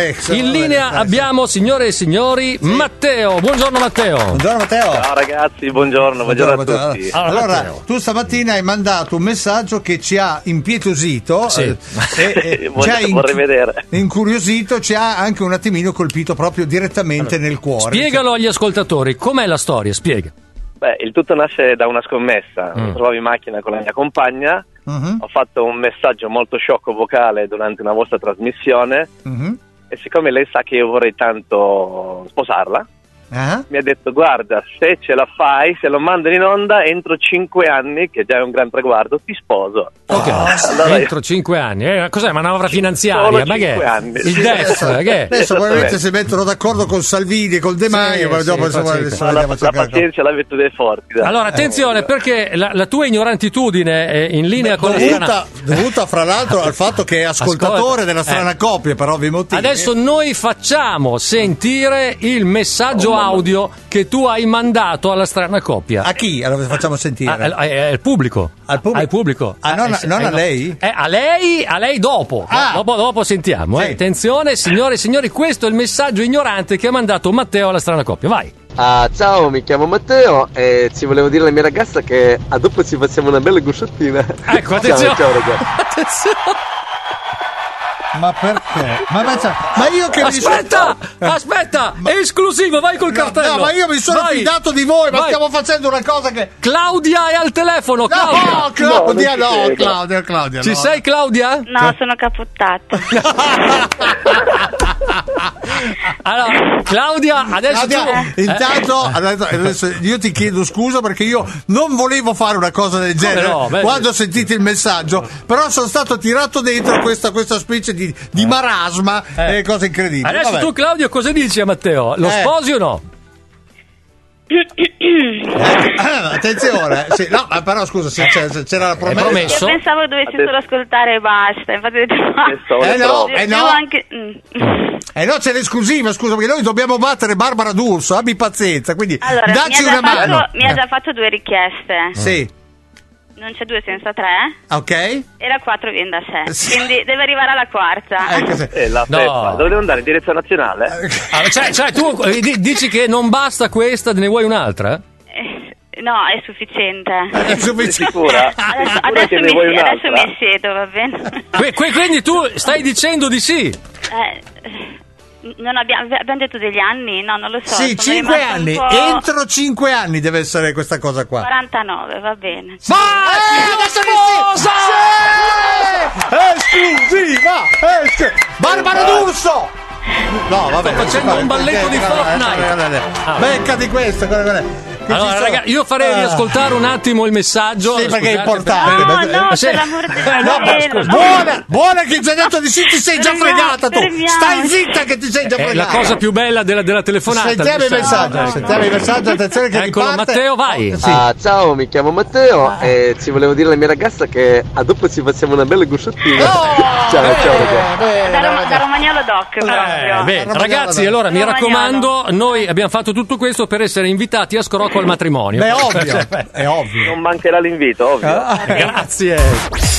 Alex. In linea abbiamo, signore e signori, Matteo. Buongiorno Matteo. Buongiorno Matteo. Ciao ragazzi, buongiorno a tutti. Allora, tu stamattina hai mandato un messaggio che ci ha impietosito, Sì. Vorrei vedere. incuriosito, ci ha anche un attimino colpito proprio direttamente nel cuore. Spiegalo agli ascoltatori, com'è la storia? Spiega. Beh, il tutto nasce da una scommessa. Mi trovavo in macchina con la mia compagna, ho fatto un messaggio molto sciocco vocale durante una vostra trasmissione e siccome lei sa che io vorrei tanto sposarla, mi ha detto: guarda, se ce la fai, se lo mandano in onda entro 5 anni, che già è un gran traguardo, ti sposo. Ok, Allora entro 5 anni. Cos'è, manovra finanziaria? Solo Ma che 5 è? anni. Il DEF? Che è? Adesso probabilmente si mettono d'accordo con Salvini e col De Maio, ma dopo insomma, adesso vediamo la pazienza l'avete dei forti. Dai. Allora, attenzione, perché la tua ignorantitudine è in linea con la strana... dovuta fra l'altro al fatto che è ascoltatore della strana coppia per ovvi motivi. Adesso noi facciamo sentire il messaggio audio che tu hai mandato alla strana coppia. A chi? Allora facciamo sentire. Al pubblico. Al pubblico? Non a lei? A lei dopo. Dopo sentiamo. Sì. Attenzione, signore e signori, questo è il messaggio ignorante che ha mandato Matteo alla strana coppia. Vai. Ciao, mi chiamo Matteo e ci volevo dire alla mia ragazza che a dopo ci facciamo una bella gusciottina. Ecco, attenzione. Ciao ragazzi. Attenzione. Ma perché? Ma io che Aspetta, è esclusivo, vai col cartello. No, ma io mi sono fidato di voi, ma stiamo facendo una cosa che... Claudia è al telefono, Claudia. Ci sei, Claudia? No, sono capottata. Allora, Claudia, adesso intanto adesso io ti chiedo scusa perché io non volevo fare una cosa del genere quando ho sentito il messaggio, però sono stato tirato dentro questa specie di marasma e cose incredibili. Adesso tu, Claudio, cosa dici a Matteo? Lo sposi o no? Attenzione, sì, no, però scusa, c'era la promessa. Promesso? Io pensavo dovessi solo ascoltare e basta. Infatti ho detto no, c'è l'esclusiva, scusa, perché noi dobbiamo battere Barbara D'Urso, abbi pazienza, quindi allora, dacci una mano. Mi ha già fatto 2 richieste. Sì. Non c'è 2 senza 3. Ok. E la 4 viene da 6. Quindi deve arrivare alla quarta. La Peppa, dove devo andare? In direzione nazionale? Cioè tu dici che non basta questa, ne vuoi un'altra? No, è sufficiente. È sufficiente. Sicura? Adesso mi siedo, va bene? Quindi tu stai dicendo di sì? Non abbiamo detto degli anni? No, non lo so. Sì, 5 anni. Entro 5 anni deve essere questa cosa qua. 49, va bene. Sì. Esclusiva! Barbara D'Urso! No, vabbè, sto facendo un balletto di Fortnite. Beccati questo. Allora, ragazzi, io farei riascoltare un attimo il messaggio. Sì, perché è importante. No, per l'amore di Dio. Buona che ti hai detto di sì, ti sei già fregata tu. Stai zitta che ti sei già fregata. È la cosa più bella della telefonata. Sentiamo il messaggio, attenzione che eccolo, riparte. Matteo, vai. Ciao, mi chiamo Matteo e ci volevo dire alla mia ragazza che a dopo ci facciamo una bella gusciottina. Ciao ragazzi. Da romagnolo doc proprio. Bene, ragazzi, allora mi raccomando, noi abbiamo fatto tutto questo per essere invitati a Scrocco al matrimonio. Beh, è ovvio. Non mancherà l'invito, ovvio. Grazie.